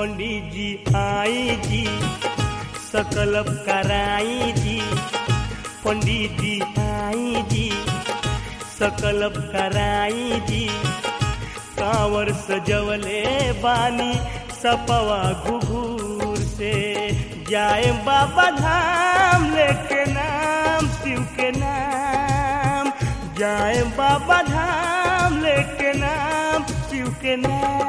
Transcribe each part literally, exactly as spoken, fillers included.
पंडित जी आई जी सकलब कराई जी, पंडित जी आई जी सकलब कराई जी, कांवर सजवले बानी सपवा घुघुर से, जाए बाबा धाम लेके नाम शिव के नाम, जाए बाबा धाम लेके नाम शिव के नाम।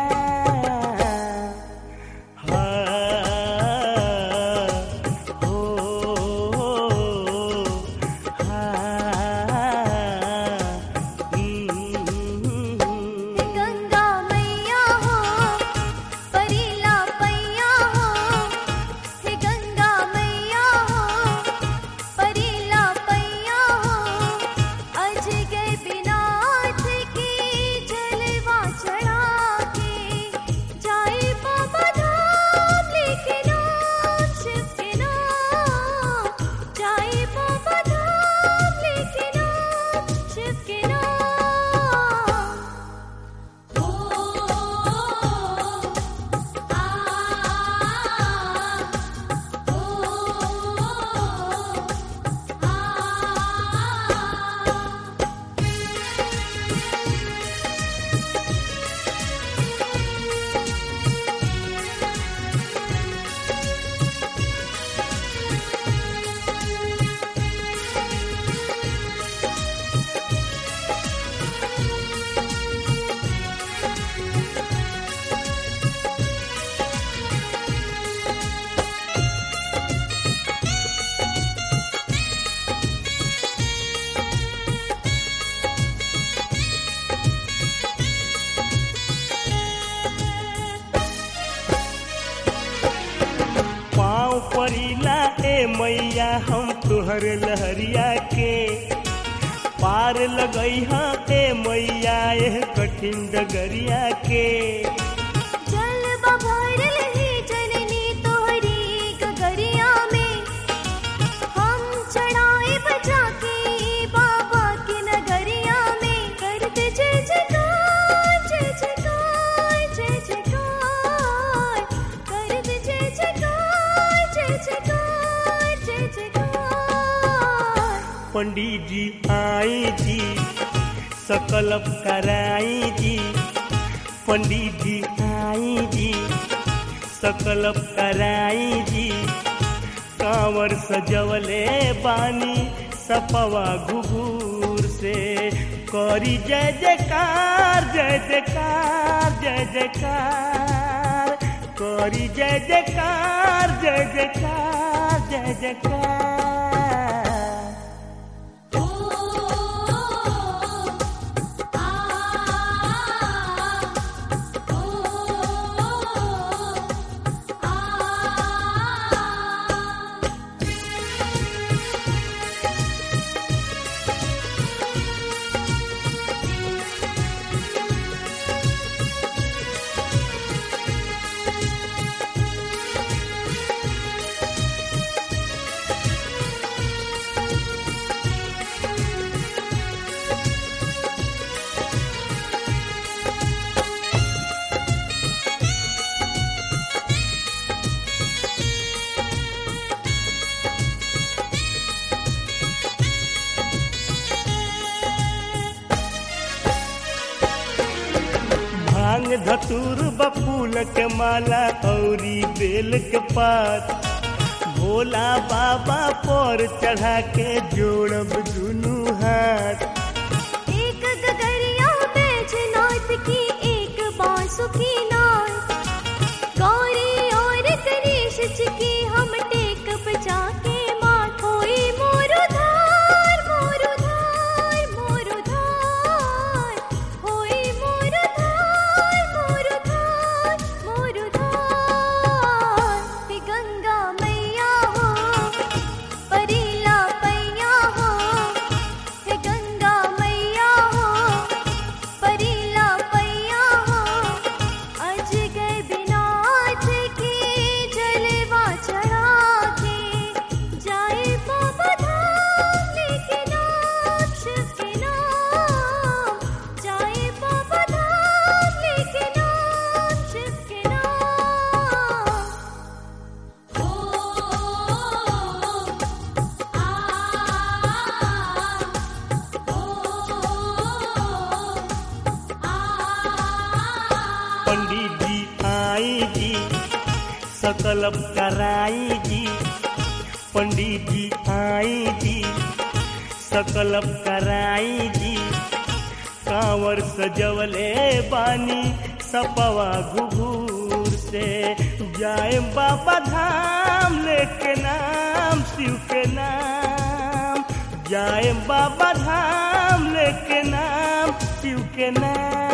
परिला ए मैया हम तुहर लहरिया के, पार लगई हाँ ए मैया ए कठिन डगरिया के। जल बभर लही जननी तोहरी गगरिया में, हम चढ़ाए बजा के बाबा की नगरिया में, करते जय जयकार जय जयकार जय जयकार, करते जय जयकार पंडित जी आई जी सकलब कराई जी, पंडित जी आई जी सकलब कराई जी, कांवर सजवले बानी सपवा घुघुर से, करी जय जयकार जय जयकार जय जयकार, करी जय जयकार जय जयकार जय जयकार। भांग धतूर बफूल के माला औरी बेल के पात, भोला बाबा पर चढ़ा के जोड़ब दुनू हाथ। एक गगरिया बैजनाथ की एक बांसुरी नाथ, गौरी और गणेश जी की हम टेक बजा के माथ, होई मोर उधार मोर उधार मोर उधार, होई मोर उधार मोर उधार मोर उधार। हे गंगा मैया हो परिला पैया हो, हे गंगा मैया हो परिला पैया हो, सकलब कराई जी, पंडित जी आई जी, सकलब कराई जी, कांवर सजवले बानी सपवा घुघूर से, जाए बाबा धाम लेके नाम शिव के नाम, जाए बाबा धाम लेके नाम शिव के नाम।